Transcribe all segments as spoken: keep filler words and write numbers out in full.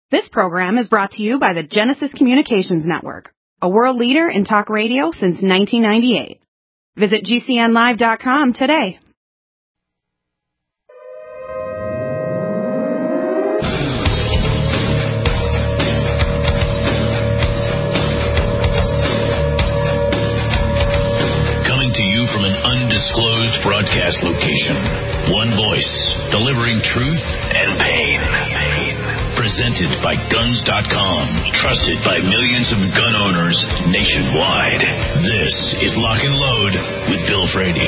This program is brought to you by the Genesis Communications Network, a world leader in talk radio since nineteen ninety-eight. Visit G C N live dot com today. Coming to you from an undisclosed broadcast location. One voice, delivering truth and pain. Presented by Guns dot com, trusted by millions of gun owners nationwide. This is Lock and Load with Bill Frady.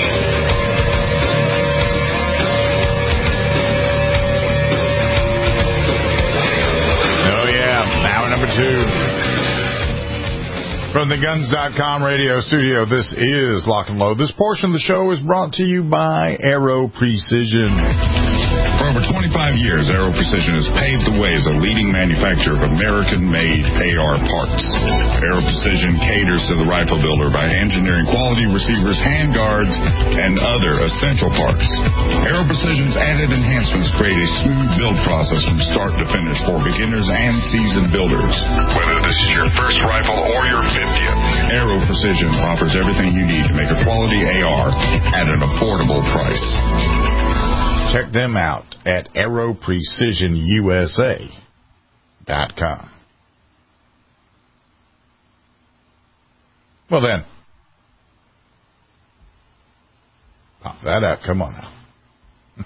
Oh yeah, hour number two. From the Guns dot com radio studio, this is Lock and Load. This portion of the show is brought to you by Aero Precision. For over twenty-five years, Aero Precision has paved the way as a leading manufacturer of American-made A R parts. Aero Precision caters to the rifle builder by engineering quality receivers, handguards, and other essential parts. Aero Precision's added enhancements create a smooth build process from start to finish for beginners and seasoned builders. Whether this is your first rifle or your fiftieth, Aero Precision offers everything you need to make a quality A R at an affordable price. Check them out at aero precision U S A dot com. Well then, pop that up. Come on now.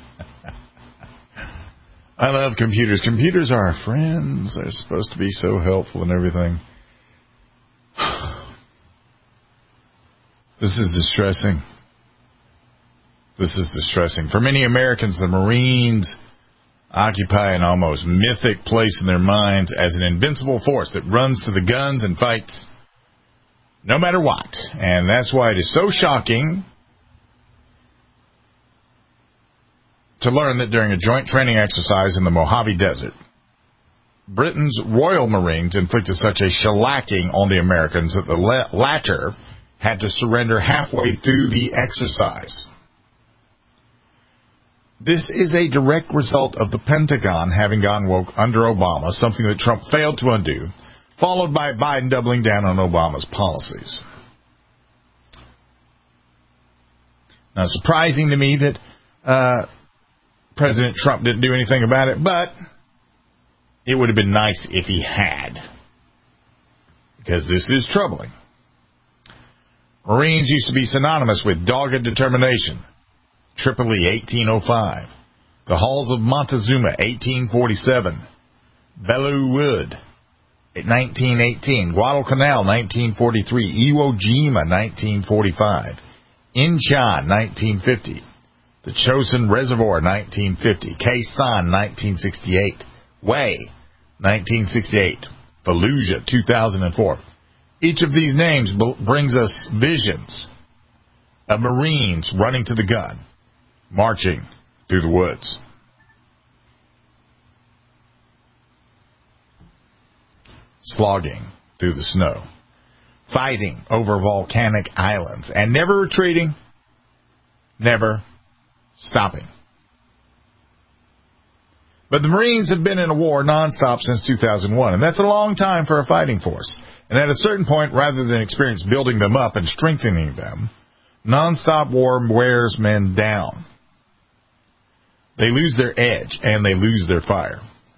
I love computers. Computers are our friends. They're supposed to be so helpful and everything. This is distressing. This is distressing. For many Americans, the Marines occupy an almost mythic place in their minds as an invincible force that runs to the guns and fights no matter what. And that's why it is so shocking to learn that during a joint training exercise in the Mojave Desert, Britain's Royal Marines inflicted such a shellacking on the Americans that the latter had to surrender halfway through the exercise. This is a direct result of the Pentagon having gone woke under Obama, something that Trump failed to undo, followed by Biden doubling down on Obama's policies. Now, surprising to me that uh, President Trump didn't do anything about it, but it would have been nice if he had, because this is troubling. Marines used to be synonymous with dogged determination. Tripoli, eighteen oh five. The Halls of Montezuma, eighteen forty-seven. Belleau Wood, nineteen eighteen. Guadalcanal, nineteen forty-three. Iwo Jima, nineteen forty-five. Incheon, nineteen fifty. The Chosin Reservoir, nineteen fifty. Khe Sanh, nineteen sixty-eight. Hue, nineteen sixty-eight. Fallujah, two thousand four. Each of these names brings us visions of Marines running to the gun, marching through the woods. Slogging through the snow. Fighting over volcanic islands. And never retreating. Never stopping. But the Marines have been in a war nonstop since two thousand one. And that's a long time for a fighting force. And at a certain point, rather than experience building them up and strengthening them, nonstop war wears men down. They lose their edge, and they lose their fire.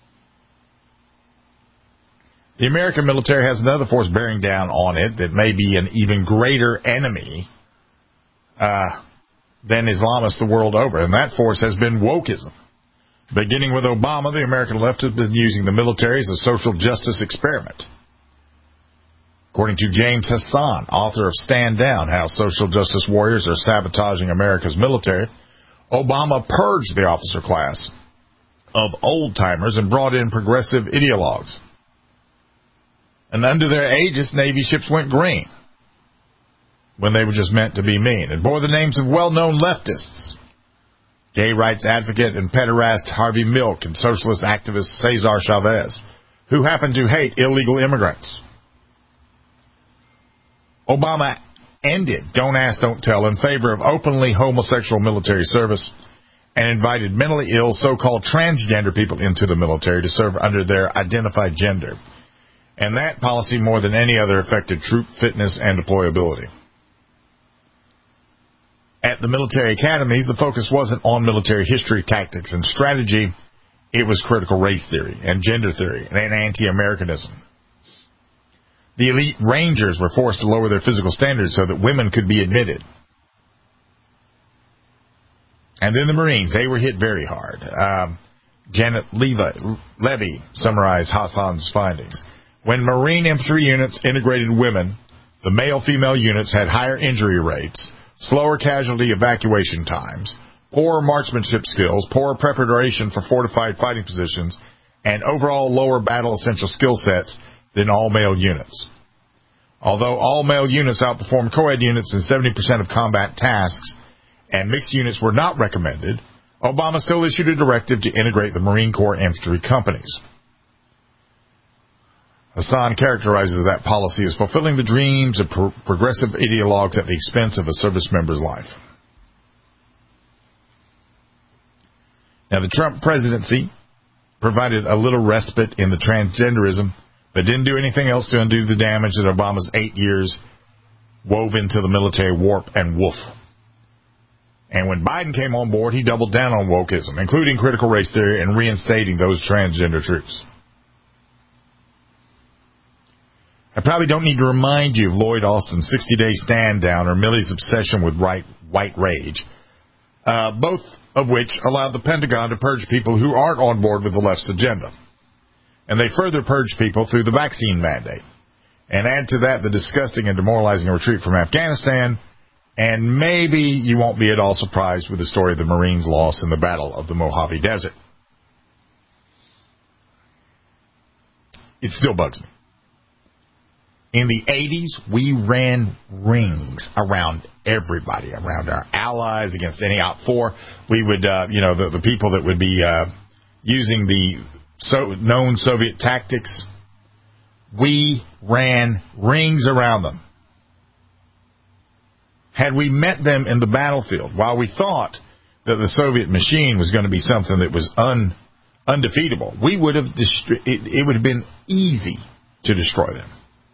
The American military has another force bearing down on it that may be an even greater enemy uh, than Islamists the world over, and that force has been wokeism. Beginning with Obama, the American left has been using the military as a social justice experiment. According to James Hassan, author of Stand Down, How Social Justice Warriors Are Sabotaging America's Military, Obama purged the officer class of old-timers and brought in progressive ideologues. And under their aegis, Navy ships went green when they were just meant to be mean and bore the names of well-known leftists. Gay rights advocate and pederast Harvey Milk and socialist activist Cesar Chavez, who happened to hate illegal immigrants. Obama ended Don't Ask, Don't Tell in favor of openly homosexual military service and invited mentally ill so-called transgender people into the military to serve under their identified gender. And that policy, more than any other, affected troop fitness and deployability. At the military academies, the focus wasn't on military history, tactics, and strategy. It was critical race theory and gender theory and anti-Americanism. The elite Rangers were forced to lower their physical standards so that women could be admitted. And then the Marines, they were hit very hard. Um, Janet Levi, Levy summarized Hassan's findings. When Marine infantry units integrated women, the male-female units had higher injury rates, slower casualty evacuation times, poorer marksmanship skills, poorer preparation for fortified fighting positions, and overall lower battle essential skill sets than all-male units. Although all-male units outperformed co-ed units in seventy percent of combat tasks, and mixed units were not recommended, Obama still issued a directive to integrate the Marine Corps infantry companies. Hassan characterizes that policy as fulfilling the dreams of pro- progressive ideologues at the expense of a service member's life. Now, the Trump presidency provided a little respite in the transgenderism, but didn't do anything else to undo the damage that Obama's eight years wove into the military warp and woof. And when Biden came on board, he doubled down on wokeism, including critical race theory and reinstating those transgender troops. I probably don't need to remind you of Lloyd Austin's sixty-day stand down or Milley's obsession with right, white rage, uh, both of which allowed the Pentagon to purge people who aren't on board with the left's agenda. And they further purged people through the vaccine mandate. And add to that the disgusting and demoralizing retreat from Afghanistan, and maybe you won't be at all surprised with the story of the Marines' loss in the Battle of the Mojave Desert. It still bugs me. In the eighties, we ran rings around everybody, around our allies, against any out for. We would, uh, you know, the, the people that would be uh, using the so known Soviet tactics, we ran rings around them. Had we met them in the battlefield, while we thought that the Soviet machine was going to be something that was un, undefeatable, we would have dist- it, it would have been easy to destroy them.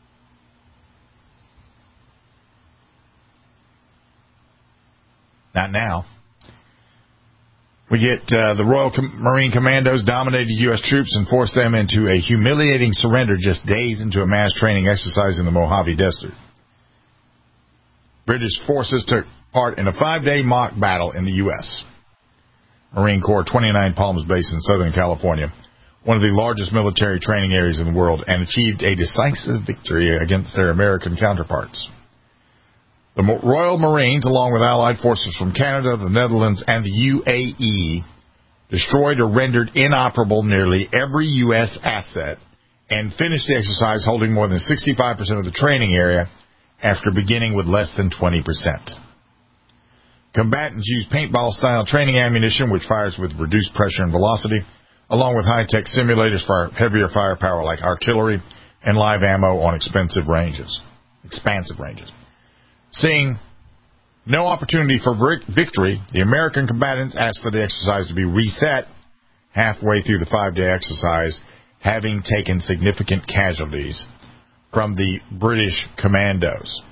Not now. We get uh, the Royal Com- Marine Commandos dominated U S troops and forced them into a humiliating surrender just days into a mass training exercise in the Mojave Desert. British forces took part in a five-day mock battle in the U S Marine Corps twenty-nine Palms Base in Southern California, one of the largest military training areas in the world, and achieved a decisive victory against their American counterparts. The Royal Marines, along with allied forces from Canada, the Netherlands, and the U A E, destroyed or rendered inoperable nearly every U S asset and finished the exercise holding more than sixty-five percent of the training area after beginning with less than twenty percent. Combatants used paintball-style training ammunition, which fires with reduced pressure and velocity, along with high-tech simulators for heavier firepower like artillery and live ammo on expensive ranges, expansive ranges. Seeing no opportunity for victory, the American combatants asked for the exercise to be reset halfway through the five-day exercise, having taken significant casualties from the British commandos.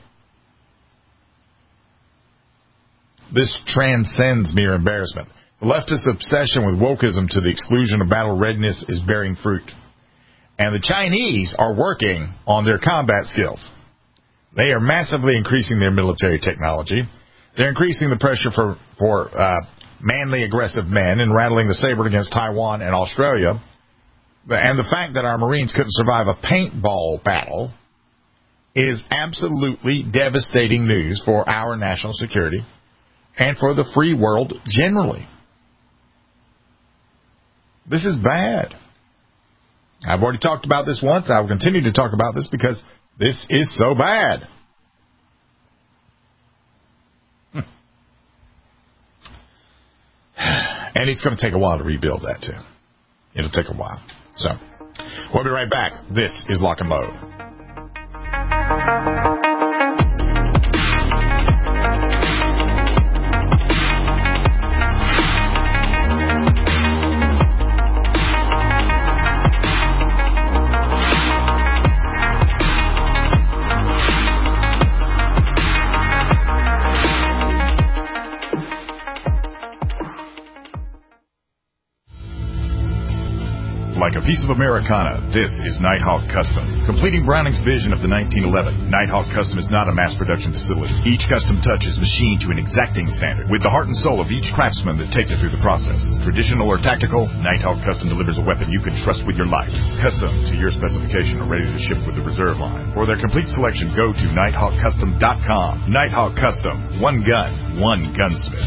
This transcends mere embarrassment. The leftist obsession with wokeism to the exclusion of battle readiness is bearing fruit. And the Chinese are working on their combat skills. They are massively increasing their military technology. They're increasing the pressure for, for uh, manly, aggressive men and rattling the saber against Taiwan and Australia. And the fact that our Marines couldn't survive a paintball battle is absolutely devastating news for our national security and for the free world generally. This is bad. I've already talked about this once. I will continue to talk about this because this is so bad. Hmm. And it's going to take a while to rebuild that, too. It'll take a while. So, we'll be right back. This is Lock and Load. piece of Americana, this is Nighthawk Custom. Completing Browning's vision of the nineteen eleven, Nighthawk Custom is not a mass production facility. Each custom touch is machined to an exacting standard, with the heart and soul of each craftsman that takes it through the process. Traditional or tactical, Nighthawk Custom delivers a weapon you can trust with your life. Custom to your specification or ready to ship with the reserve line. For their complete selection, go to nighthawk custom dot com. Nighthawk Custom. One gun, one gunsmith.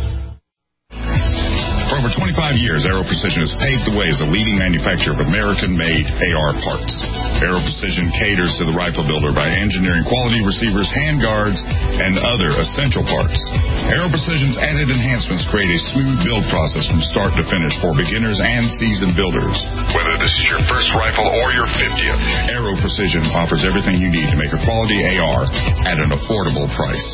For over twenty-five years, Aero Precision has paved the way as a leading manufacturer of American-made A R parts. Aero Precision caters to the rifle builder by engineering quality receivers, handguards, and other essential parts. Aero Precision's added enhancements create a smooth build process from start to finish for beginners and seasoned builders. Whether this is your first rifle or your fiftieth, Aero Precision offers everything you need to make a quality A R at an affordable price.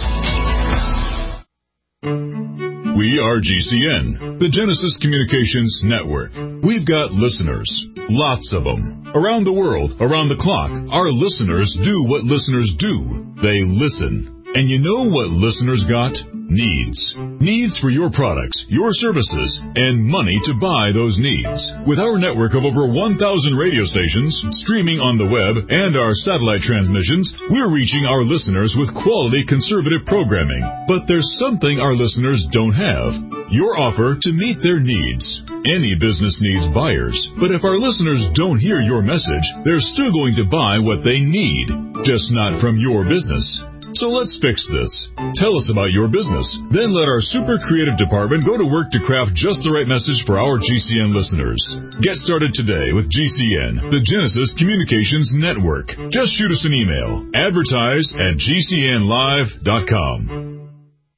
We are G C N, the Genesis Communications Network. We've got listeners, lots of them. Around the world, around the clock, our listeners do what listeners do. They listen. And you know what listeners got? Needs. Needs for your products, your services, and money to buy those needs. With our network of over one thousand radio stations, streaming on the web, and our satellite transmissions, we're reaching our listeners with quality conservative programming. But there's something our listeners don't have. Your offer to meet their needs. Any business needs buyers, but if our listeners don't hear your message, they're still going to buy what they need, just not from your business. So let's fix this. Tell us about your business. Then let our super creative department go to work to craft just the right message for our G C N listeners. Get started today with G C N, the Genesis Communications Network. Just shoot us an email. Advertise at G C N live dot com.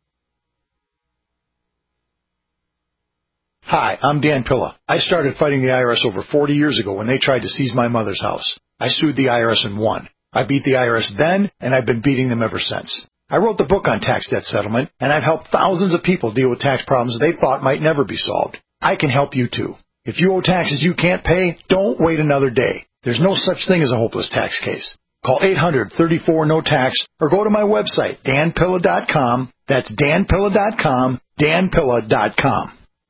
Hi, I'm Dan Pilla. I started fighting the I R S over forty years ago when they tried to seize my mother's house. I sued the I R S and won. I beat the I R S then, and I've been beating them ever since. I wrote the book on tax debt settlement, and I've helped thousands of people deal with tax problems they thought might never be solved. I can help you too. If you owe taxes you can't pay, don't wait another day. There's no such thing as a hopeless tax case. Call eight hundred, thirty-four, no tax or go to my website, dan pilla dot com. That's dan pilla dot com, dan pilla dot com.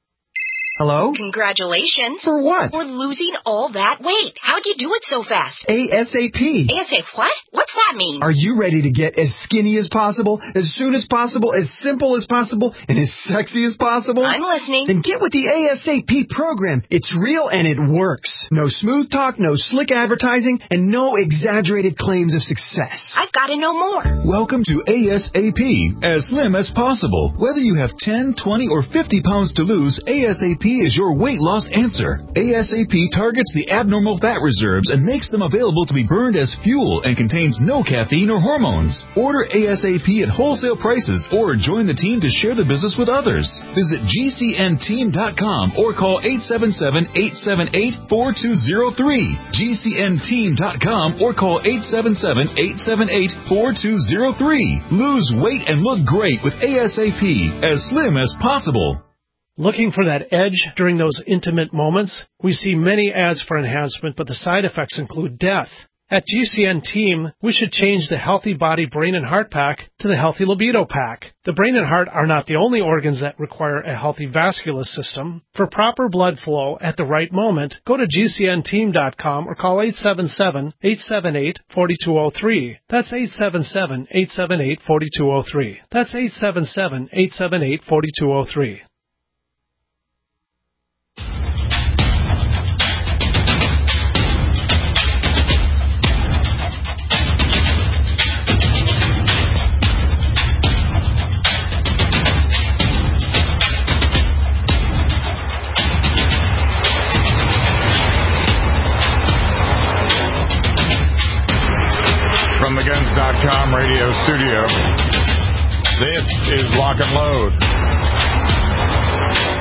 Hello? Congratulations. For what? For losing all that weight. How'd you do it so fast? ASAP. ASAP what? What's that mean? Are you ready to get as skinny as possible, as soon as possible, as simple as possible, and as sexy as possible? I'm listening. Then get with the ASAP program. It's real and it works. No smooth talk, no slick advertising, and no exaggerated claims of success. I've got to know more. Welcome to ASAP, as slim as possible. Whether you have ten, twenty, or fifty pounds to lose, ASAP is your weight loss answer. ASAP targets the abnormal fat reserves and makes them available to be burned as fuel and contains no caffeine or hormones. Order ASAP at wholesale prices or join the team to share the business with others. Visit G C N team dot com or call eight seven seven, eight seven eight, four two zero three. G C N team dot com or call eight seven seven, eight seven eight, four two zero three. Lose weight and look great with ASAP, as slim as possible. Looking for that edge during those intimate moments? We see many ads for enhancement, but the side effects include death. At G C N Team, we should change the Healthy Body, Brain, and Heart Pack to the Healthy Libido Pack. The brain and heart are not the only organs that require a healthy vascular system. For proper blood flow at the right moment, go to G C N team dot com or call eight seven seven, eight seven eight, four two zero three. That's eight seven seven, eight seven eight, four two zero three. That's eight seven seven, eight seven eight, four two zero three. From the guns dot com radio studio, this is Lock and Load.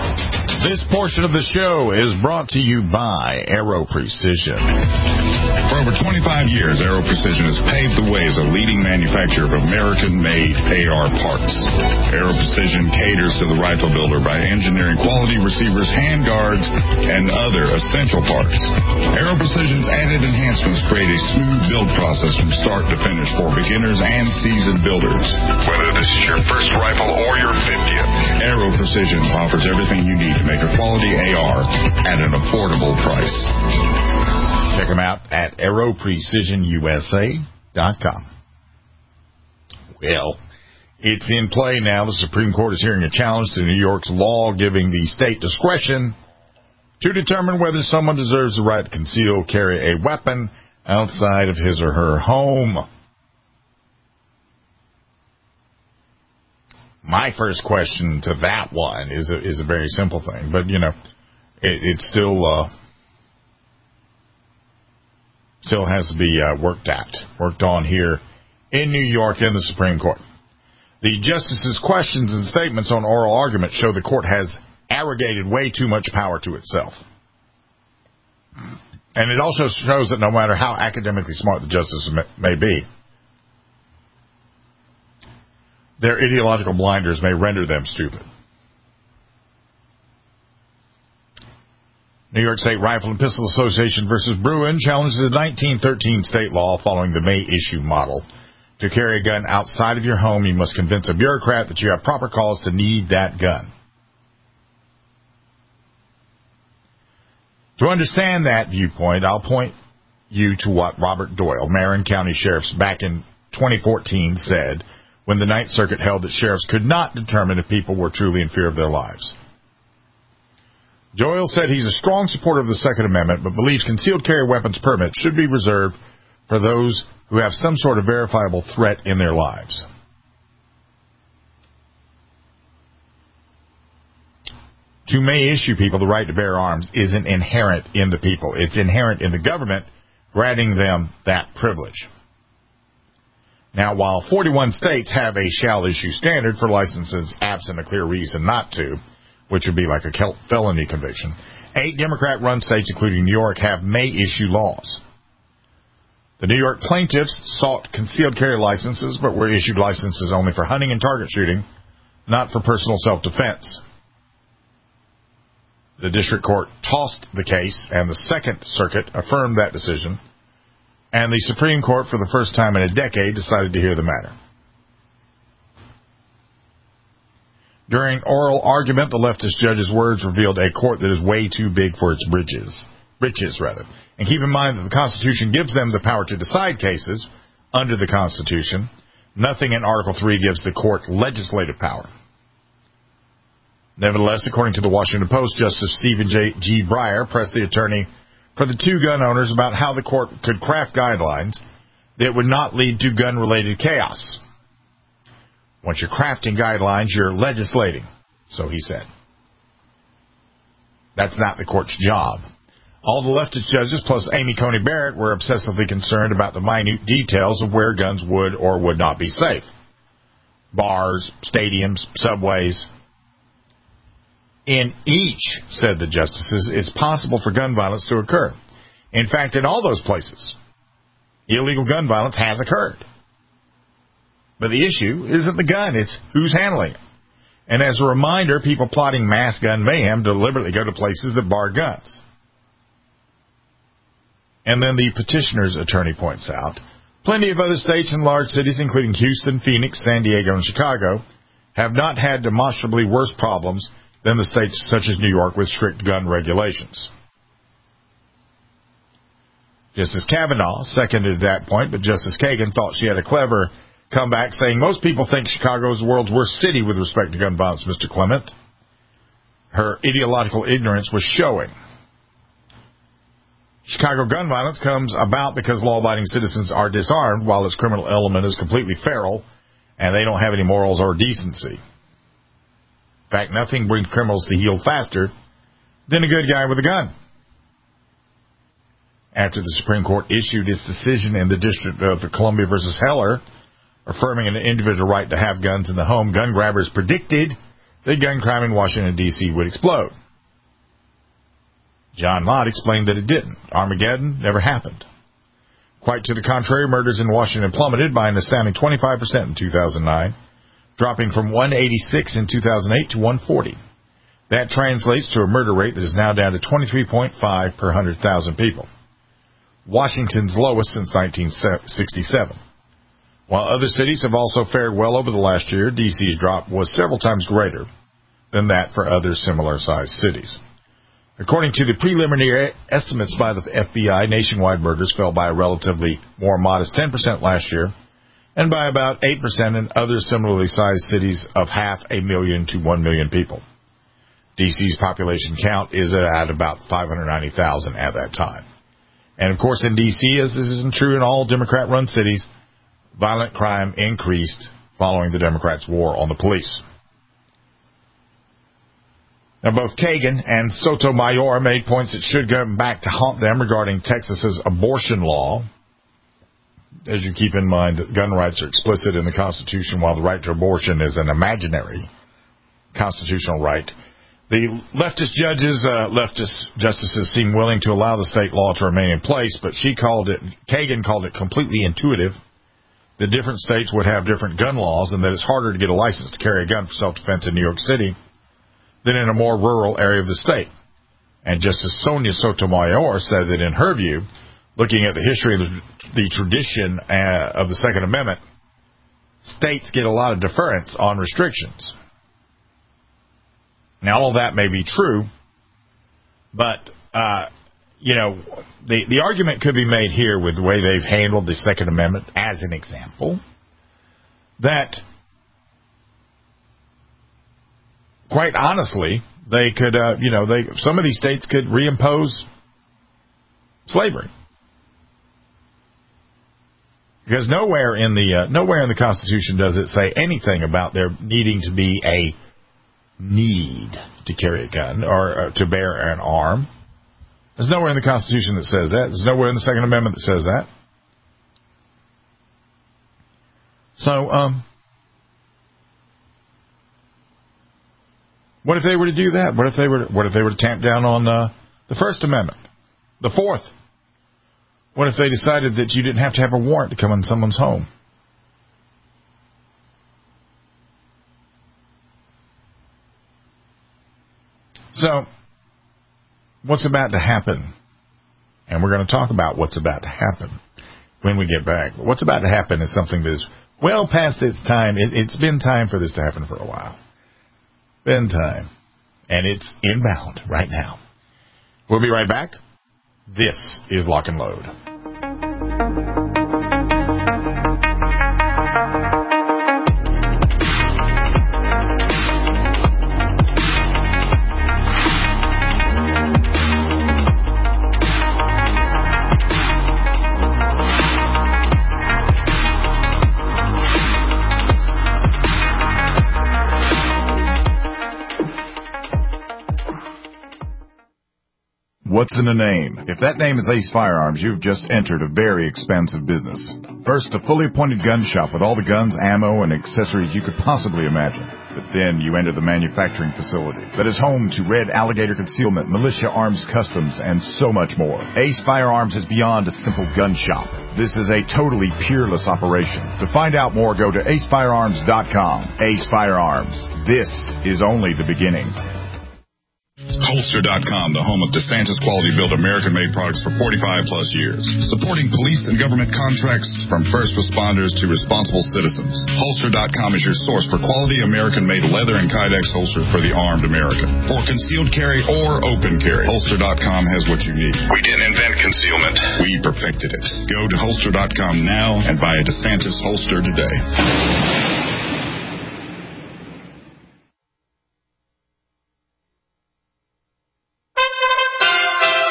This portion of the show is brought to you by Aero Precision. For over twenty-five years, Aero Precision has paved the way as a leading manufacturer of American-made A R parts. Aero Precision caters to the rifle builder by engineering quality receivers, handguards, and other essential parts. Aero Precision's added enhancements create a smooth build process from start to finish for beginners and seasoned builders. Whether this is your first rifle or your fiftieth, Aero Precision offers everything you need to make a quality A R at an affordable price. Check them out at aero precision U S A dot com. Well, it's in play now. The Supreme Court is hearing a challenge to New York's law giving the state discretion to determine whether someone deserves the right to conceal carry a weapon outside of his or her home. My first question to that one is a, is a very simple thing, but, you know, it, it's still... Uh, Still has to be uh, worked at, worked on here in New York in the Supreme Court. The justices' questions and statements on oral argument show the court has arrogated way too much power to itself. And it also shows that no matter how academically smart the justices may be, their ideological blinders may render them stupid. New York State Rifle and Pistol Association versus Bruin challenges the nineteen thirteen state law following the May issue model. To carry a gun outside of your home, you must convince a bureaucrat that you have proper cause to need that gun. To understand that viewpoint, I'll point you to what Robert Doyle, Marin County Sheriff, back in twenty fourteen said when the Ninth Circuit held that sheriffs could not determine if people were truly in fear of their lives. Doyle said he's a strong supporter of the Second Amendment, but believes concealed carry weapons permits should be reserved for those who have some sort of verifiable threat in their lives. To may issue people the right to bear arms isn't inherent in the people. It's inherent in the government granting them that privilege. Now, while forty-one states have a shall issue standard for licenses absent a clear reason not to, which would be like a felony conviction, eight Democrat-run states, including New York, have may-issue laws. The New York plaintiffs sought concealed carry licenses, but were issued licenses only for hunting and target shooting, not for personal self-defense. The district court tossed the case, and the Second Circuit affirmed that decision, and the Supreme Court, for the first time in a decade, decided to hear the matter. During oral argument, the leftist judge's words revealed a court that is way too big for its bridges, britches, rather. And keep in mind that the Constitution gives them the power to decide cases under the Constitution. Nothing in Article three gives the court legislative power. Nevertheless, according to the Washington Post, Justice Stephen J. G. Breyer pressed the attorney for the two gun owners about how the court could craft guidelines that would not lead to gun-related chaos. Once you're crafting guidelines, you're legislating, so he said. That's not the court's job. All the leftist judges, plus Amy Coney Barrett, were obsessively concerned about the minute details of where guns would or would not be safe. Bars, stadiums, subways. In each, said the justices, it's possible for gun violence to occur. In fact, in all those places, illegal gun violence has occurred. But the issue isn't the gun, it's who's handling it. And as a reminder, people plotting mass gun mayhem deliberately go to places that bar guns. And then the petitioner's attorney points out, plenty of other states and large cities, including Houston, Phoenix, San Diego, and Chicago, have not had demonstrably worse problems than the states such as New York with strict gun regulations. Justice Kavanaugh seconded that point, but Justice Kagan thought she had a clever comeback, saying most people think Chicago is the world's worst city with respect to gun violence, Mister Clement. Her ideological ignorance was showing. Chicago gun violence comes about because law-abiding citizens are disarmed while its criminal element is completely feral and they don't have any morals or decency. In fact, nothing brings criminals to heel faster than a good guy with a gun. After the Supreme Court issued its decision in the District of Columbia versus Heller, affirming an individual right to have guns in the home, gun grabbers predicted that gun crime in Washington, D C would explode. John Lott explained that it didn't. Armageddon never happened. Quite to the contrary, murders in Washington plummeted by an astounding twenty-five percent in two thousand nine, dropping from one eighty-six in two thousand eight to one forty. That translates to a murder rate that is now down to twenty-three point five per one hundred thousand people. Washington's lowest since nineteen sixty-seven. While other cities have also fared well over the last year, D C's drop was several times greater than that for other similar-sized cities. According to the preliminary estimates by the F B I, nationwide murders fell by a relatively more modest ten percent last year, and by about eight percent in other similarly sized cities of half a million to one million people. D C's population count is at about five hundred ninety thousand at that time. And of course in D C, as this isn't true in all Democrat-run cities, violent crime increased following the Democrats' war on the police. Now, both Kagan and Sotomayor made points that should go back to haunt them regarding Texas's abortion law. As you keep in mind that gun rights are explicit in the Constitution, while the right to abortion is an imaginary constitutional right. The leftist judges, uh, leftist justices seem willing to allow the state law to remain in place, but she called it, Kagan called it completely intuitive. The different states would have different gun laws, and that it's harder to get a license to carry a gun for self-defense in New York City than in a more rural area of the state. And Justice Sonia Sotomayor said that in her view, looking at the history of the, the tradition uh, of the Second Amendment, states get a lot of deference on restrictions. Now, all of that may be true, but, uh, you know, the, the argument could be made here with the way they've handled the Second Amendment, as an example, that quite honestly, they could, uh, you know, they some of these states could reimpose slavery, because nowhere in the uh, nowhere in the Constitution does it say anything about there needing to be a need to carry a gun or uh, to bear an arm. There's nowhere in the Constitution that says that. There's nowhere in the Second Amendment that says that. So, um. What if they were to do that? What if they were? What if they were to tamp down on uh, the First Amendment, the Fourth? What if they decided that you didn't have to have a warrant to come in someone's home? So, what's about to happen? And we're going to talk about what's about to happen when we get back. What's about to happen is something that is well past its time. It, it's been time for this to happen for a while. Been time. And it's inbound right now. We'll be right back. This is Lock and Load. What's in a name? If that name is Ace Firearms, you've just entered a very expansive business. First, a fully appointed gun shop with all the guns, ammo, and accessories you could possibly imagine. But then you enter the manufacturing facility that is home to Red Alligator Concealment, Militia Arms Customs, and so much more. Ace Firearms is beyond a simple gun shop. This is a totally peerless operation. To find out more, go to ace firearms dot com. Ace Firearms. This is only the beginning. Holster dot com, the home of DeSantis quality built American-made products for forty-five plus years. Supporting police and government contracts from first responders to responsible citizens. Holster dot com is your source for quality American-made leather and Kydex holsters for the armed American. For concealed carry or open carry, Holster dot com has what you need. We didn't invent concealment. We perfected it. Go to Holster dot com now and buy a DeSantis holster today.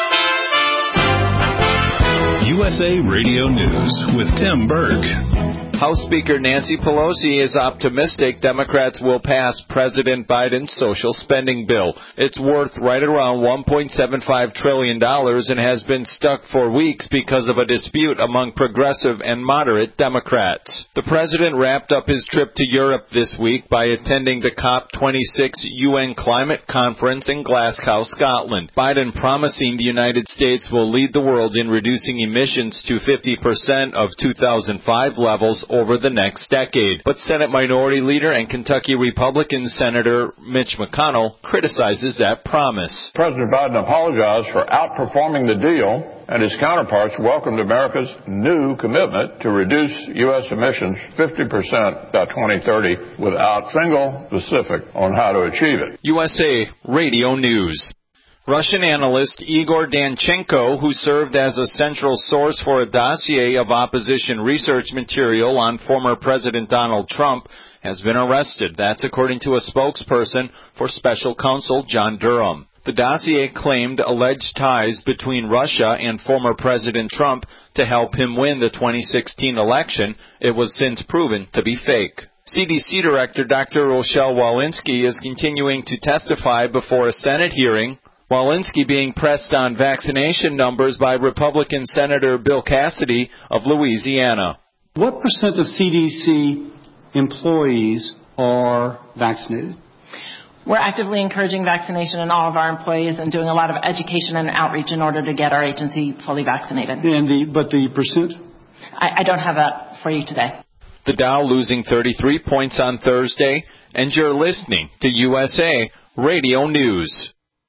U S A Radio News with Tim Berg. House Speaker Nancy Pelosi is optimistic Democrats will pass President Biden's social spending bill. It's worth right around one point seven five trillion dollars and has been stuck for weeks because of a dispute among progressive and moderate Democrats. The president wrapped up his trip to Europe this week by attending the COP twenty-six U N Climate Conference in Glasgow, Scotland. Biden promising the United States will lead the world in reducing emissions to fifty percent of two thousand five levels over the next decade. But Senate Minority Leader and Kentucky Republican Senator Mitch McConnell criticizes that promise. President Biden apologized for outperforming the deal, and his counterparts welcomed America's new commitment to reduce U S emissions fifty percent by twenty thirty without single specific on how to achieve it. U S A Radio News. Russian analyst Igor Danchenko, who served as a central source for a dossier of opposition research material on former President Donald Trump, has been arrested. That's according to a spokesperson for special counsel John Durham. The dossier claimed alleged ties between Russia and former President Trump to help him win the twenty sixteen election. It was since proven to be fake. C D C Director Doctor Rochelle Walensky is continuing to testify before a Senate hearing. Walensky being pressed on vaccination numbers by Republican Senator Bill Cassidy of Louisiana. What percent of C D C employees are vaccinated? We're actively encouraging vaccination in all of our employees and doing a lot of education and outreach in order to get our agency fully vaccinated. And the, but the percent? I, I don't have that for you today. The Dow losing thirty-three points on Thursday, and you're listening to U S A Radio News.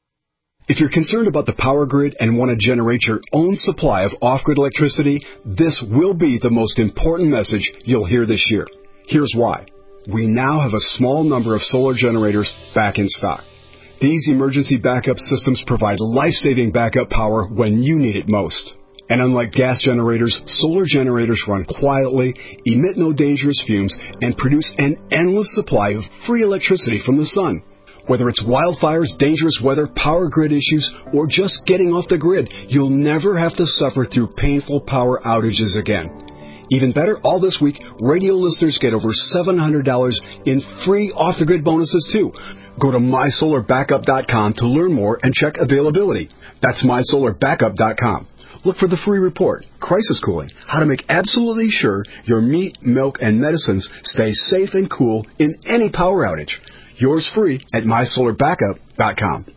If you're concerned about the power grid and want to generate your own supply of off-grid electricity, this will be the most important message you'll hear this year. Here's why. We now have a small number of solar generators back in stock. These emergency backup systems provide life-saving backup power when you need it most. And unlike gas generators, solar generators run quietly, emit no dangerous fumes, and produce an endless supply of free electricity from the sun. Whether it's wildfires, dangerous weather, power grid issues, or just getting off the grid, you'll never have to suffer through painful power outages again. Even better, all this week, radio listeners get over seven hundred dollars in free off-the-grid bonuses, too. Go to my solar backup dot com to learn more and check availability. That's my solar backup dot com. Look for the free report, Crisis Cooling, how to make absolutely sure your meat, milk, and medicines stay safe and cool in any power outage. Yours free at my solar backup dot com.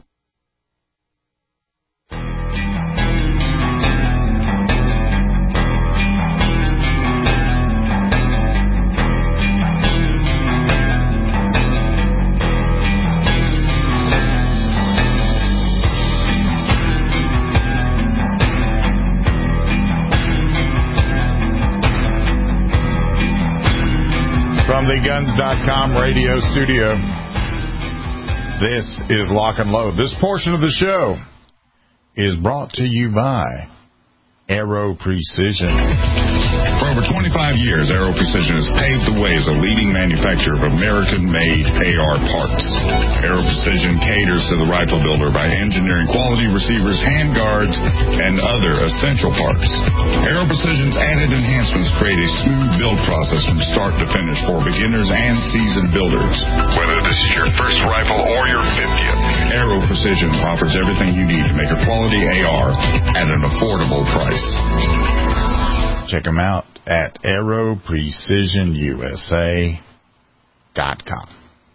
From the guns dot com radio studio, this is Lock and Load. This portion of the show is brought to you by Aero Precision. For over twenty-five years, Aero Precision has paved the way as a leading manufacturer of American-made A R parts. Aero Precision caters to the rifle builder by engineering quality receivers, handguards, and other essential parts. Aero Precision's added enhancements create a smooth build process from start to finish for beginners and seasoned builders. Whether this is your first rifle or your fiftieth, Aero Precision offers everything you need to make a quality A R at an affordable price. Check them out at aero precision U S A dot com.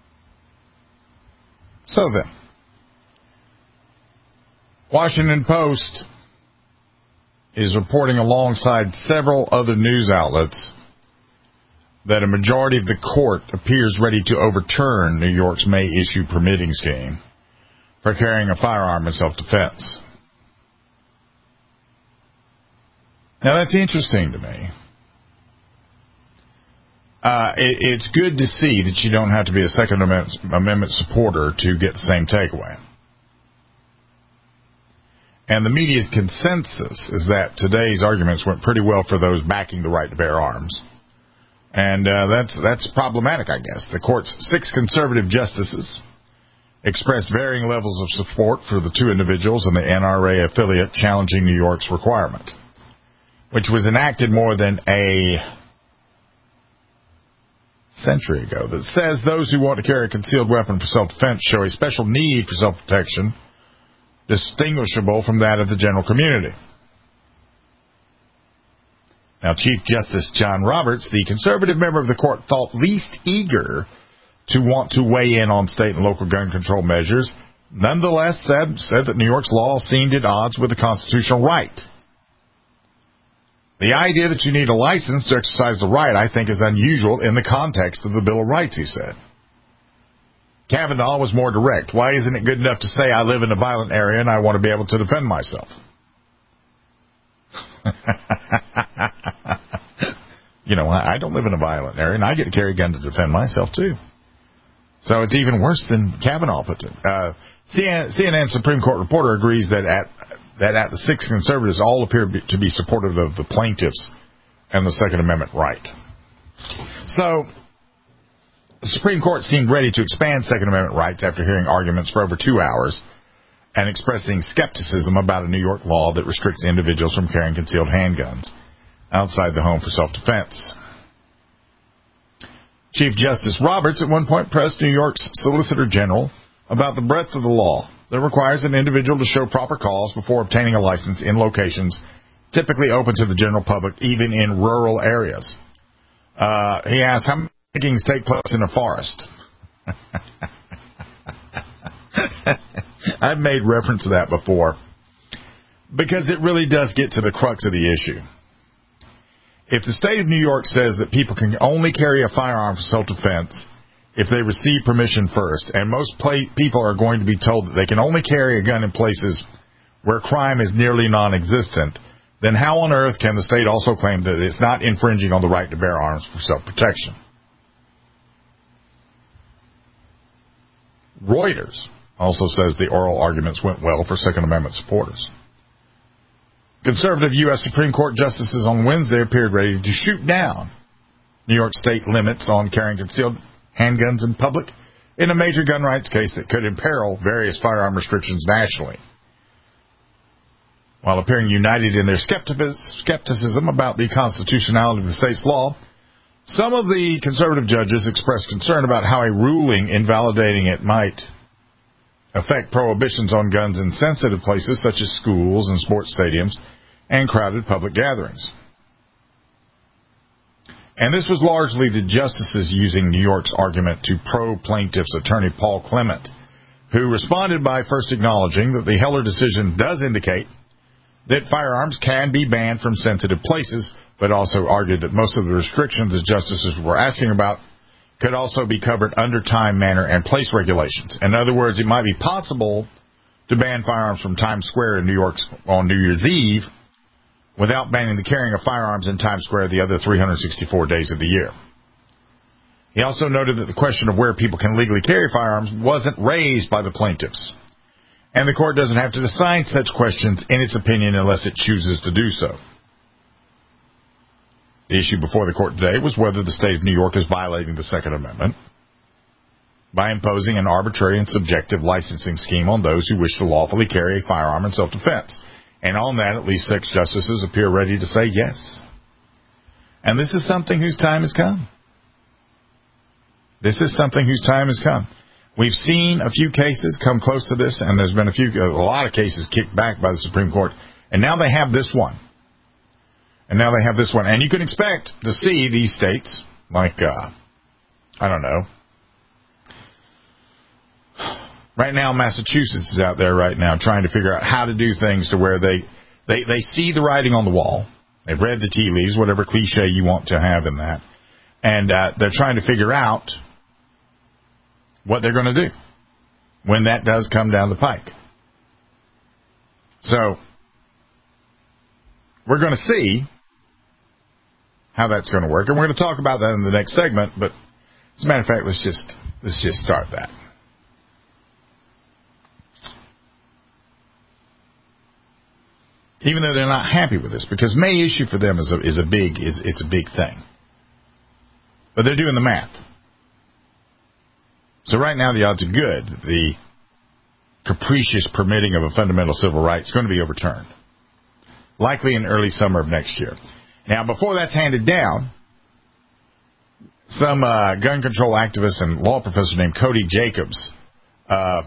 So then, Washington Post is reporting alongside several other news outlets that a majority of the court appears ready to overturn New York's May issue permitting scheme for carrying a firearm in self-defense. Now, that's interesting to me. Uh, it, it's good to see that you don't have to be a Second Amendment supporter to get the same takeaway. And the media's consensus is that today's arguments went pretty well for those backing the right to bear arms. And uh, that's that's problematic, I guess. The court's six conservative justices expressed varying levels of support for the two individuals and the N R A affiliate challenging New York's requirement, which was enacted more than a century ago that says those who want to carry a concealed weapon for self-defense show a special need for self-protection distinguishable from that of the general community. Now, Chief Justice John Roberts, the conservative member of the court, thought least eager to want to weigh in on state and local gun control measures, nonetheless said, said that New York's law seemed at odds with the constitutional right. The idea that you need a license to exercise the right, I think, is unusual in the context of the Bill of Rights, he said. Kavanaugh was more direct. Why isn't it good enough to say I live in a violent area and I want to be able to defend myself? You know, I don't live in a violent area, and I get to carry a gun to defend myself, too. So it's even worse than Kavanaugh puts it. Uh, C N N Supreme Court reporter agrees that at that at the six conservatives all appear to be supportive of the plaintiffs and the Second Amendment right. So the Supreme Court seemed ready to expand Second Amendment rights after hearing arguments for over two hours and expressing skepticism about a New York law that restricts individuals from carrying concealed handguns outside the home for self-defense. Chief Justice Roberts at one point pressed New York's Solicitor General about the breadth of the law that requires an individual to show proper cause before obtaining a license in locations typically open to the general public, even in rural areas. Uh, he asked, how many rankings take place in a forest? I've made reference to that before because it really does get to the crux of the issue. If the state of New York says that people can only carry a firearm for self-defense if they receive permission first, and most play- people are going to be told that they can only carry a gun in places where crime is nearly non-existent, then how on earth can the state also claim that it's not infringing on the right to bear arms for self-protection? Reuters also says the oral arguments went well for Second Amendment supporters. Conservative U S Supreme Court justices on Wednesday appeared ready to shoot down New York state limits on carrying concealed handguns in public in a major gun rights case that could imperil various firearm restrictions nationally. While appearing united in their skepticism about the constitutionality of the state's law, some of the conservative judges expressed concern about how a ruling invalidating it might affect prohibitions on guns in sensitive places such as schools and sports stadiums and crowded public gatherings. And this was largely the justices using New York's argument to pro-plaintiff's attorney Paul Clement, who responded by first acknowledging that the Heller decision does indicate that firearms can be banned from sensitive places, but also argued that most of the restrictions the justices were asking about could also be covered under time, manner, and place regulations. In other words, it might be possible to ban firearms from Times Square in New York on New Year's Eve without banning the carrying of firearms in Times Square the other three hundred sixty-four days of the year. He also noted that the question of where people can legally carry firearms wasn't raised by the plaintiffs, and the court doesn't have to decide such questions in its opinion unless it chooses to do so. The issue before the court today was whether the state of New York is violating the Second Amendment by imposing an arbitrary and subjective licensing scheme on those who wish to lawfully carry a firearm in self-defense. And on that, at least six justices appear ready to say yes. And this is something whose time has come. This is something whose time has come. We've seen a few cases come close to this, and there's been a few, a lot of cases kicked back by the Supreme Court. And now they have this one. And now they have this one. And you can expect to see these states, like, uh, I don't know. Right now, Massachusetts is out there right now trying to figure out how to do things to where they, they, they see the writing on the wall. They've read the tea leaves, whatever cliche you want to have in that. And uh, they're trying to figure out what they're going to do when that does come down the pike. So we're going to see how that's going to work, and we're going to talk about that in the next segment. But as a matter of fact, let's just let's just start that. Even though they're not happy with this, because May issue for them is a is a big is it's a big thing, but they're doing the math. So right now the odds are good that the capricious permitting of a fundamental civil right is going to be overturned, likely in early summer of next year. Now, before that's handed down, some uh, gun control activist and law professor named Cody Jacobs uh,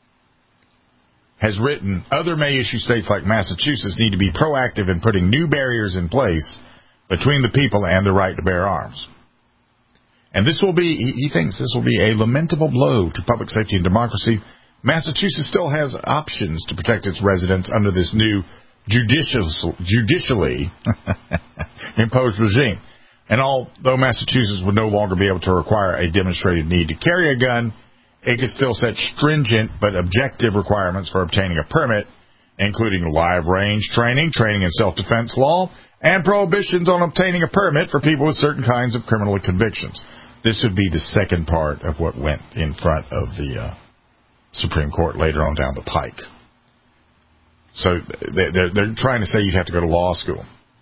has written, other may-issue states like Massachusetts need to be proactive in putting new barriers in place between the people and the right to bear arms. And this will be, he thinks this will be a lamentable blow to public safety and democracy. Massachusetts still has options to protect its residents under this new judicial, judicially imposed regime. And although Massachusetts would no longer be able to require a demonstrated need to carry a gun, it could still set stringent but objective requirements for obtaining a permit, including live range training, training in self-defense law, and prohibitions on obtaining a permit for people with certain kinds of criminal convictions. This would be the second part of what went in front of the uh, Supreme Court later on down the pike. So they're, they're trying to say you'd have to go to law school.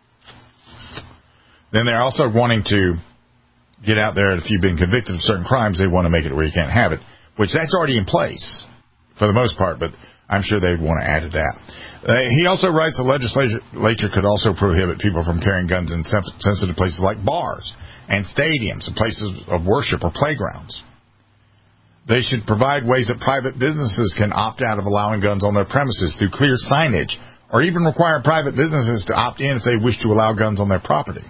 Then they're also wanting to get out there, if you've been convicted of certain crimes, they want to make it where you can't have it, which that's already in place for the most part, but I'm sure they'd want to add to that. Uh, he also writes the legislature could also prohibit people from carrying guns in sensitive places like bars and stadiums and places of worship or playgrounds. They should provide ways that private businesses can opt out of allowing guns on their premises through clear signage, or even require private businesses to opt in if they wish to allow guns on their property.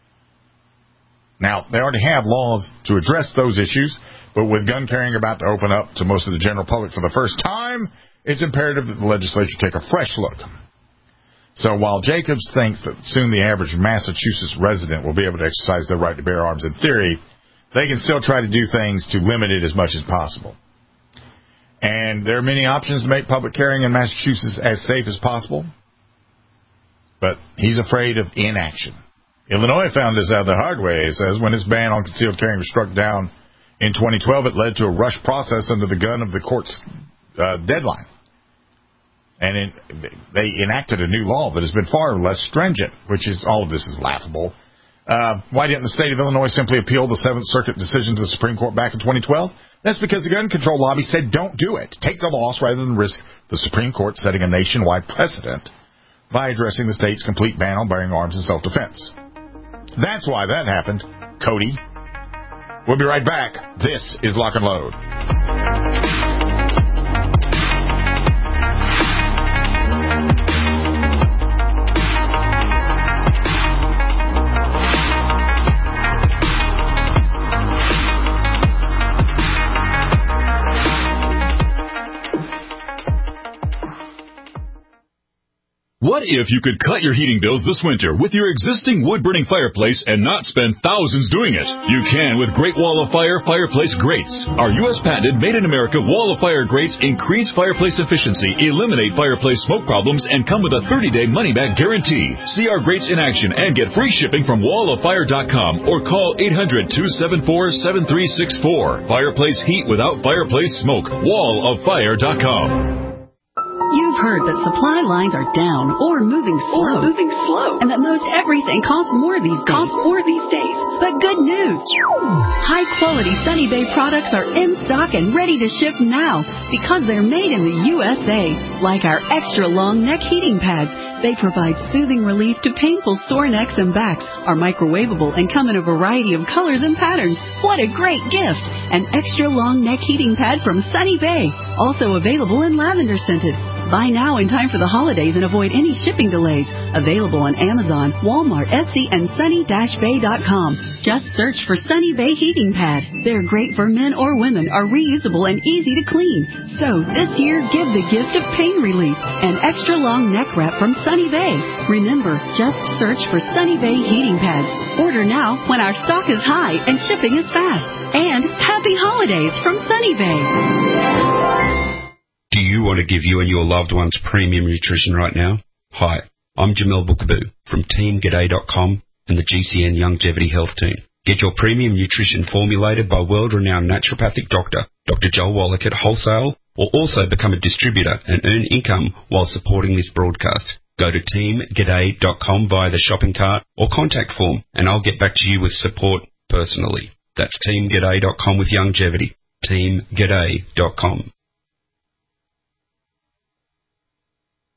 Now, they already have laws to address those issues, but with gun carrying about to open up to most of the general public for the first time, it's imperative that the legislature take a fresh look. So while Jacobs thinks that soon the average Massachusetts resident will be able to exercise their right to bear arms in theory, they can still try to do things to limit it as much as possible. And there are many options to make public carrying in Massachusetts as safe as possible, but he's afraid of inaction. Illinois found this out the hard way, he says. When its ban on concealed carrying was struck down in twenty twelve, it led to a rush process under the gun of the court's uh, deadline. And in, they enacted a new law that has been far less stringent, which is, all of this is laughable. Uh, why didn't the state of Illinois simply appeal the Seventh Circuit decision to the Supreme Court back in twenty twelve? That's because the gun control lobby said don't do it. Take the loss rather than risk the Supreme Court setting a nationwide precedent by addressing the state's complete ban on bearing arms in self-defense. That's why that happened, Cody. We'll be right back. This is Lock and Load. What if you could cut your heating bills this winter with your existing wood-burning fireplace and not spend thousands doing it? You can with Great Wall of Fire fireplace grates. Our U S patented made-in-America Wall of Fire grates increase fireplace efficiency, eliminate fireplace smoke problems, and come with a thirty-day money-back guarantee. See our grates in action and get free shipping from wall of fire dot com or call eight hundred, two seven four, seven three six four. Fireplace heat without fireplace smoke. wall of fire dot com. You've heard that supply lines are down or moving slow, or moving slow, and that most everything costs more these days. Costs more these days. But good news! High-quality Sunny Bay products are in stock and ready to ship now because they're made in the U S A. Like our extra-long neck heating pads, they provide soothing relief to painful sore necks and backs, are microwavable, and come in a variety of colors and patterns. What a great gift! An extra-long neck heating pad from Sunny Bay, also available in lavender-scented. Buy now in time for the holidays and avoid any shipping delays. Available on Amazon, Walmart, Etsy, and sunny dash bay dot com. Just search for Sunny Bay Heating Pad. They're great for men or women, are reusable and easy to clean. So this year, give the gift of pain relief. An extra long neck wrap from Sunny Bay. Remember, just search for Sunny Bay Heating Pads. Order now when our stock is high and shipping is fast. And happy holidays from Sunny Bay. Do you want to give you and your loved ones premium nutrition right now? Hi, I'm Jamel Bookaboo from team g'day dot com and the G C N Longevity Health Team. Get your premium nutrition formulated by world-renowned naturopathic doctor, Doctor Joel Wallach at wholesale, or also become a distributor and earn income while supporting this broadcast. Go to team g'day dot com via the shopping cart or contact form, and I'll get back to you with support personally. That's team g'day dot com with longevity. team g'day dot com.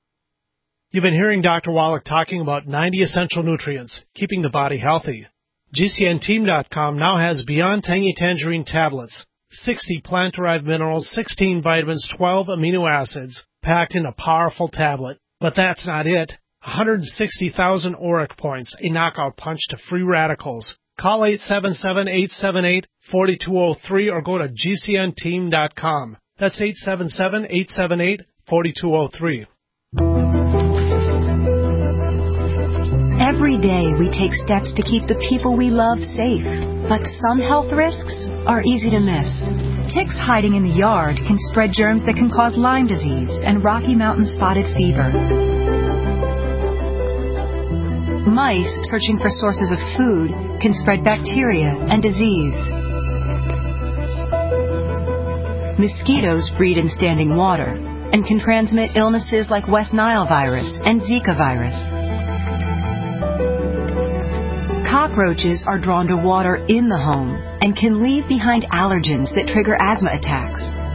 You've been hearing Doctor Wallach talking about ninety essential nutrients, keeping the body healthy. G C N team dot com now has Beyond Tangy Tangerine tablets, sixty plant-derived minerals, sixteen vitamins, twelve amino acids, packed in a powerful tablet. But that's not it. one hundred sixty thousand auric points, a knockout punch to free radicals. Call eight seven seven, eight seven eight, four two zero three or go to G C N team dot com. That's eight seven seven, eight seven eight, four two zero three. Every day we take steps to keep the people we love safe, but some health risks are easy to miss. Ticks hiding in the yard can spread germs that can cause Lyme disease and Rocky Mountain spotted fever. Mice searching for sources of food can spread bacteria and disease. Mosquitoes breed in standing water and can transmit illnesses like West Nile virus and Zika virus. Cockroaches are drawn to water in the home and can leave behind allergens that trigger asthma attacks.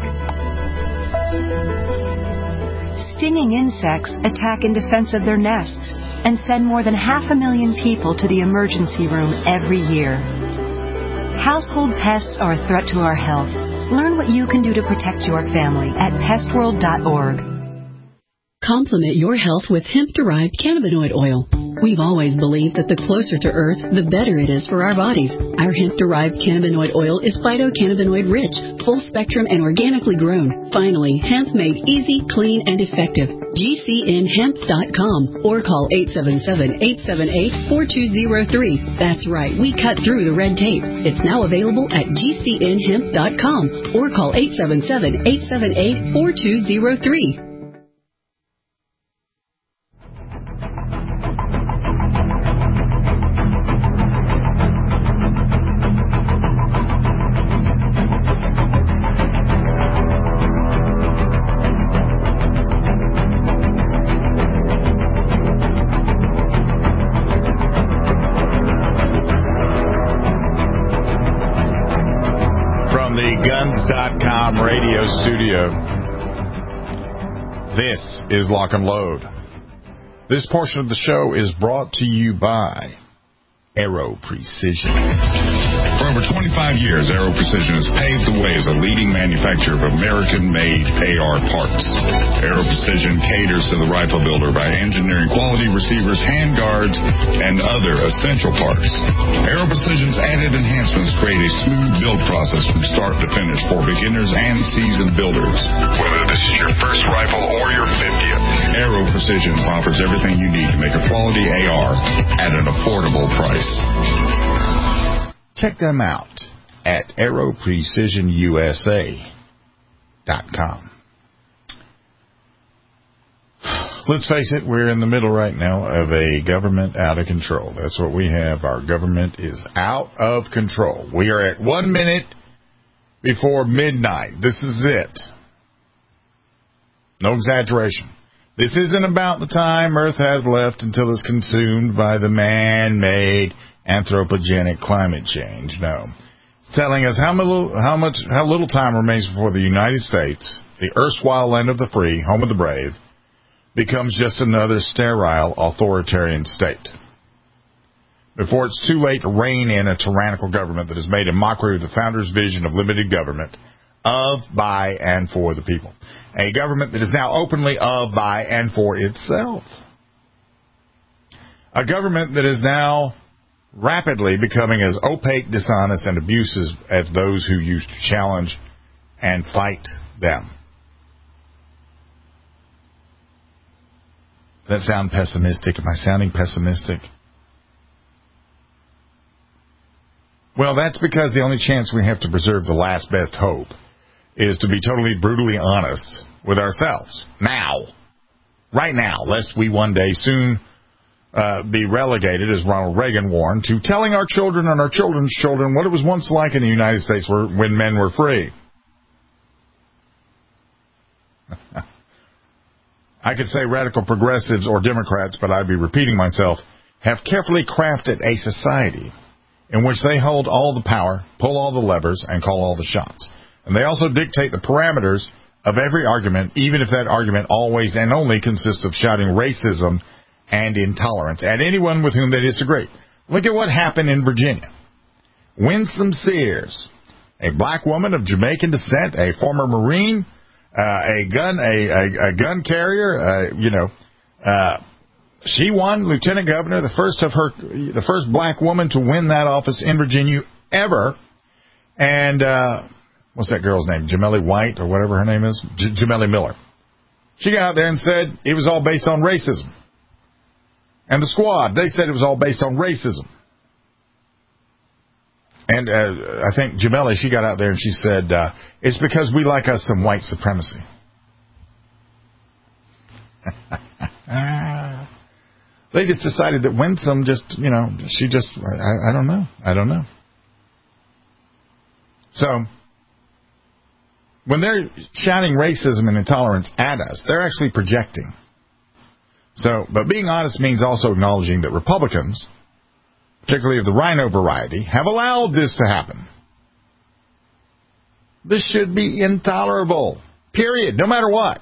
Stinging insects attack in defense of their nests and send more than half a million people to the emergency room every year. Household pests are a threat to our health. Learn what you can do to protect your family at pest world dot org. Complement your health with hemp-derived cannabinoid oil. We've always believed that the closer to Earth, the better it is for our bodies. Our hemp-derived cannabinoid oil is phytocannabinoid rich, full spectrum, and organically grown. Finally, hemp made easy, clean, and effective. G C N hemp dot com or call eight seven seven, eight seven eight, four two zero three. That's right, we cut through the red tape. It's now available at G C N hemp dot com or call eight seven seven, eight seven eight, four two zero three. guns dot com radio studio. This is Lock and Load. This portion of the show is brought to you by Aero Precision. For over twenty-five years, Aero Precision has paved the way as a leading manufacturer of American-made A R parts. Aero Precision caters to the rifle builder by engineering quality receivers, handguards, and other essential parts. Aero Precision's added enhancements create a smooth build process from start to finish for beginners and seasoned builders. Whether this is your first rifle or your fiftieth, Aero Precision offers everything you need to make a quality A R at an affordable price. Check them out at aero precision U S A dot com. Let's face it, we're in the middle right now of a government out of control. That's what we have. Our government is out of control. We are at one minute before midnight. This is it. No exaggeration. This isn't about the time Earth has left until it's consumed by the man-made anthropogenic climate change. No. It's telling us how little, how much, how little time remains before the United States, the erstwhile land of the free, home of the brave, becomes just another sterile authoritarian state. Before it's too late to rein in a tyrannical government that has made a mockery of the founders' vision of limited government, of, by, and for the people. A government that is now openly of, by, and for itself. A government that is now rapidly becoming as opaque, dishonest, and abusive as those who used to challenge and fight them. Does that sound pessimistic? Am I sounding pessimistic? Well, that's because the only chance we have to preserve the last best hope is to be totally brutally honest with ourselves. Now. Right now, lest we one day soon uh, be relegated, as Ronald Reagan warned, to telling our children and our children's children what it was once like in the United States where, when men were free. I could say radical progressives or Democrats, but I'd be repeating myself, have carefully crafted a society in which they hold all the power, pull all the levers, and call all the shots. And they also dictate the parameters of every argument, even if that argument always and only consists of shouting racism and intolerance at anyone with whom they disagree. Look at what happened in Virginia. Winsome Sears, a black woman of Jamaican descent, a former Marine, uh, a gun, a, a, a gun carrier, uh, you know, uh, she won lieutenant governor, the first of her, the first black woman to win that office in Virginia ever. And, uh, what's that girl's name? Jameli White or whatever her name is? J- Jameli Miller. She got out there and said it was all based on racism. And the squad, they said it was all based on racism. And uh, I think Jameli, she got out there and she said, uh, it's because we like us some white supremacy. They just decided that Winsome just, you know, she just, I, I don't know. I don't know. So, when they're shouting racism and intolerance at us, they're actually projecting. So, but being honest means also acknowledging that Republicans, particularly of the rhino variety, have allowed this to happen. This should be intolerable. Period. No matter what.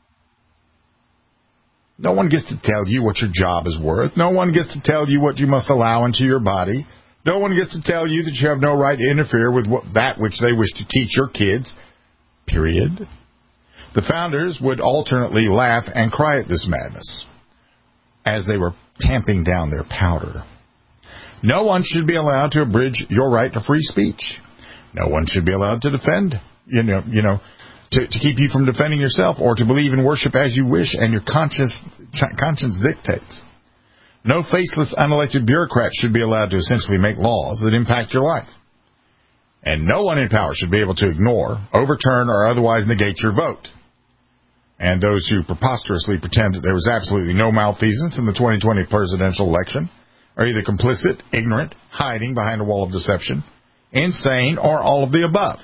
No one gets to tell you what your job is worth. No one gets to tell you what you must allow into your body. No one gets to tell you that you have no right to interfere with what, that which they wish to teach your kids. Period. The founders would alternately laugh and cry at this madness as they were tamping down their powder. No one should be allowed to abridge your right to free speech. No one should be allowed to defend, you know, you know, to, to keep you from defending yourself or to believe and worship as you wish and your conscience, conscience dictates. No faceless, unelected bureaucrat should be allowed to essentially make laws that impact your life. And no one in power should be able to ignore, overturn, or otherwise negate your vote. And those who preposterously pretend that there was absolutely no malfeasance in the twenty twenty presidential election are either complicit, ignorant, hiding behind a wall of deception, insane, or all of the above.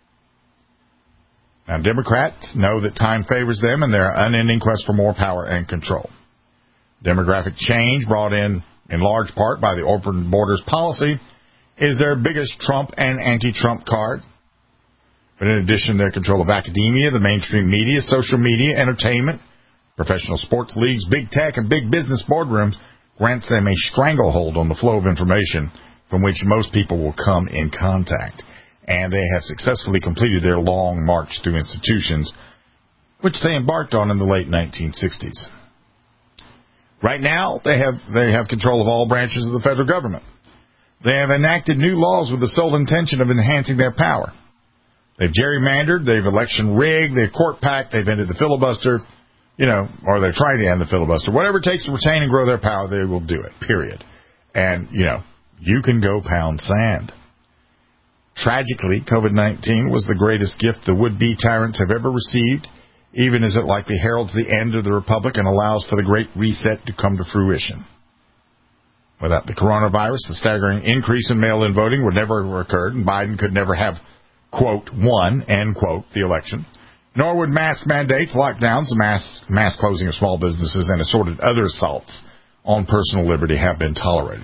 Now, Democrats know that time favors them and their unending quest for more power and control. Demographic change, brought in in large part by the open borders policy, is their biggest Trump and anti-Trump card. But in addition, their control of academia, the mainstream media, social media, entertainment, professional sports leagues, big tech, and big business boardrooms grants them a stranglehold on the flow of information from which most people will come in contact. And they have successfully completed their long march through institutions, which they embarked on in the late nineteen sixties. Right now, they have they have control of all branches of the federal government. They have enacted new laws with the sole intention of enhancing their power. They've gerrymandered, they've election rigged, they've court packed, they've ended the filibuster, you know, or they're trying to end the filibuster. Whatever it takes to retain and grow their power, they will do it, period. And, you know, you can go pound sand. Tragically, COVID nineteen was the greatest gift the would-be tyrants have ever received, even as it likely heralds the end of the republic and allows for the Great Reset to come to fruition. Without the coronavirus, the staggering increase in mail-in voting would never have occurred, and Biden could never have, quote, won, end quote, the election. Nor would mask mandates, lockdowns, mass, mass closing of small businesses, and assorted other assaults on personal liberty have been tolerated.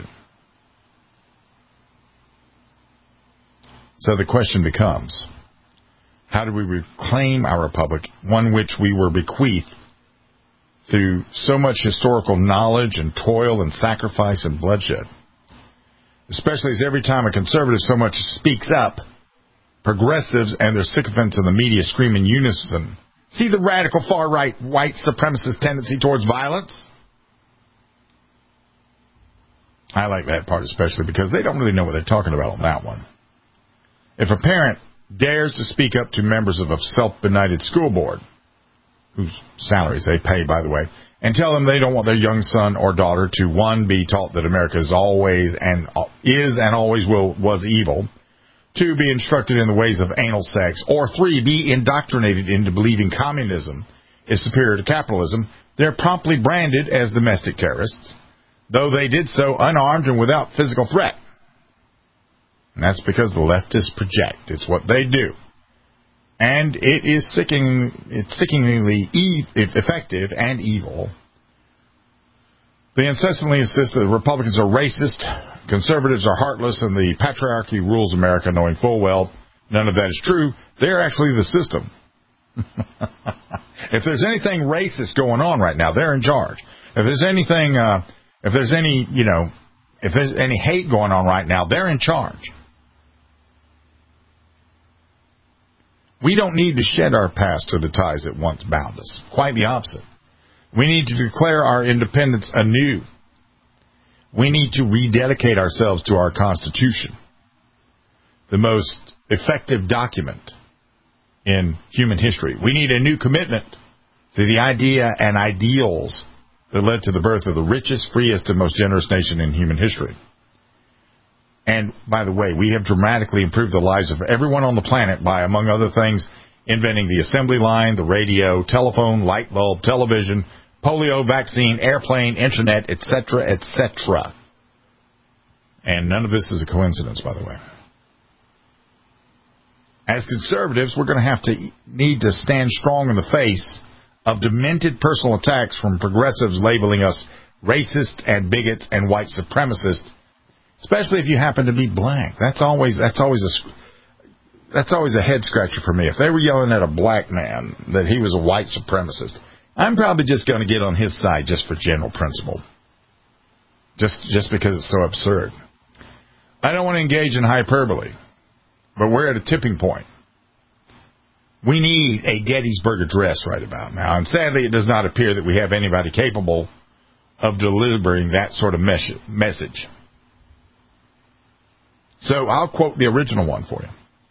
So the question becomes, how do we reclaim our republic, one which we were bequeathed through so much historical knowledge and toil and sacrifice and bloodshed? Especially as every time a conservative so much speaks up, progressives and their sycophants in the media scream in unison, see the radical far-right white supremacist tendency towards violence? I like that part especially because they don't really know what they're talking about on that one. If a parent dares to speak up to members of a self-benighted school board, whose salaries they pay, by the way, and tell them they don't want their young son or daughter to, one, be taught that America is always and is and always will was evil, two, be instructed in the ways of anal sex, or three, be indoctrinated into believing communism is superior to capitalism, they're promptly branded as domestic terrorists, though they did so unarmed and without physical threat. And that's because the leftists project. It's what they do. And it is sickening, it's sickeningly e- effective and evil. They incessantly insist that the Republicans are racist, conservatives are heartless, and the patriarchy rules America, knowing full well none of that is true. They're actually the system. If there's anything racist going on right now, they're in charge. If there's anything, uh, if there's any, you know, if there's any hate going on right now, they're in charge. We don't need to shed our past to the ties that once bound us. Quite the opposite. We need to declare our independence anew. We need to rededicate ourselves to our Constitution, the most effective document in human history. We need a new commitment to the idea and ideals that led to the birth of the richest, freest, and most generous nation in human history. And, by the way, we have dramatically improved the lives of everyone on the planet by, among other things, inventing the assembly line, the radio, telephone, light bulb, television, polio, vaccine, airplane, internet, et cetera, et cetera. And none of this is a coincidence, by the way. As conservatives, we're going to have to need to stand strong in the face of demented personal attacks from progressives labeling us racist and bigots and white supremacists, especially if you happen to be black. That's always that's always a that's always a head scratcher for me. If they were yelling at a black man that he was a white supremacist, I'm probably just going to get on his side just for general principle, just just because it's so absurd. I don't want to engage in hyperbole, but we're at a tipping point. We need a Gettysburg Address right about now, and sadly it does not appear that we have anybody capable of delivering that sort of mes- message. So I'll quote the original one for you.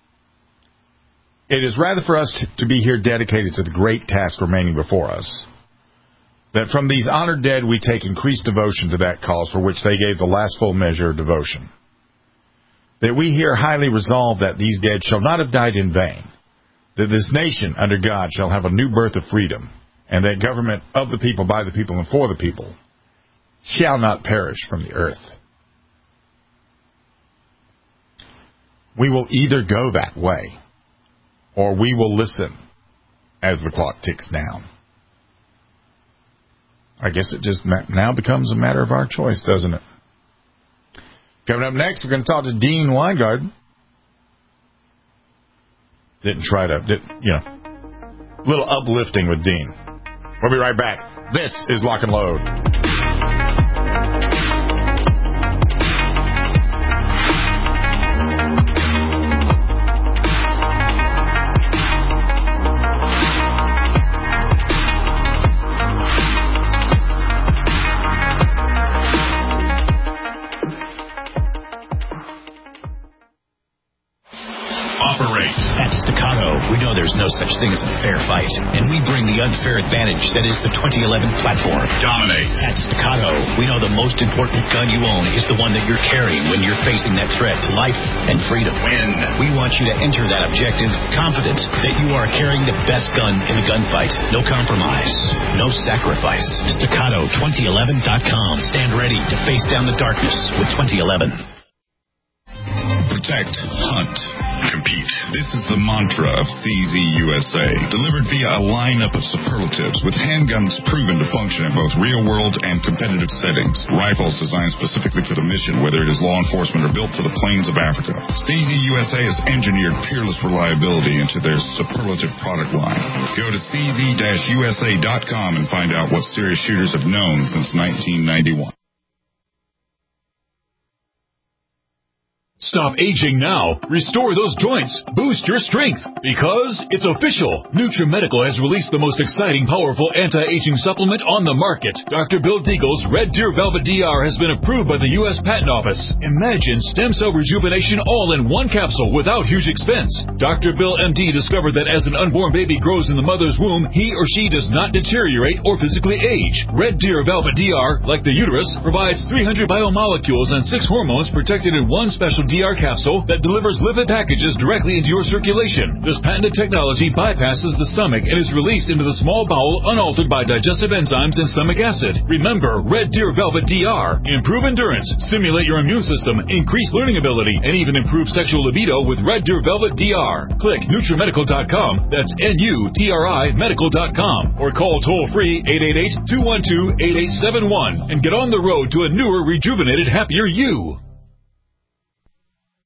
It is rather for us to be here dedicated to the great task remaining before us, that from these honored dead we take increased devotion to that cause for which they gave the last full measure of devotion. That we here highly resolve that these dead shall not have died in vain, that this nation under God shall have a new birth of freedom, and that government of the people, by the people, and for the people shall not perish from the earth. We will either go that way, or we will listen as the clock ticks down. I guess it just now becomes a matter of our choice, doesn't it? Coming up next, we're going to talk to Dean Weingarten. Didn't try to, did, you know, a little uplifting with Dean. We'll be right back. This is Lock and Load. There's no such thing as a fair fight, and we bring the unfair advantage that is the twenty eleven platform. Dominate. At Staccato, we know the most important gun you own is the one that you're carrying when you're facing that threat to life and freedom. Win. We want you to enter that objective confident that you are carrying the best gun in the gunfight. No compromise, no sacrifice. Staccato twenty eleven dot com. Stand ready to face down the darkness with twenty eleven. Protect, hunt, compete. This is the mantra of C Z U S A, delivered via a lineup of superlatives with handguns proven to function in both real-world and competitive settings. Rifles designed specifically for the mission, whether it is law enforcement or built for the plains of Africa. C Z U S A has engineered peerless reliability into their superlative product line. Go to C Z U S A dot com and find out what serious shooters have known since nineteen ninety-one. Stop aging now. Restore those joints. Boost your strength. Because it's official. NutriMedical has released the most exciting, powerful anti-aging supplement on the market. Doctor Bill Deagle's Red Deer Velvet D R has been approved by the U S Patent Office. Imagine stem cell rejuvenation all in one capsule without huge expense. Doctor Bill M D discovered that as an unborn baby grows in the mother's womb, he or she does not deteriorate or physically age. Red Deer Velvet D R, like the uterus, provides three hundred biomolecules and six hormones protected in one special D R capsule that delivers lipid packages directly into your circulation. This patented technology bypasses the stomach and is released into the small bowel unaltered by digestive enzymes and stomach acid. Remember, Red Deer Velvet D R. Improve endurance, stimulate your immune system, increase learning ability, and even improve sexual libido with Red Deer Velvet D R. Click NutriMedical dot com, that's N U T R I Medical dot com, or call toll-free eight eight eight, two one two, eight eight seven one and get on the road to a newer, rejuvenated, happier you.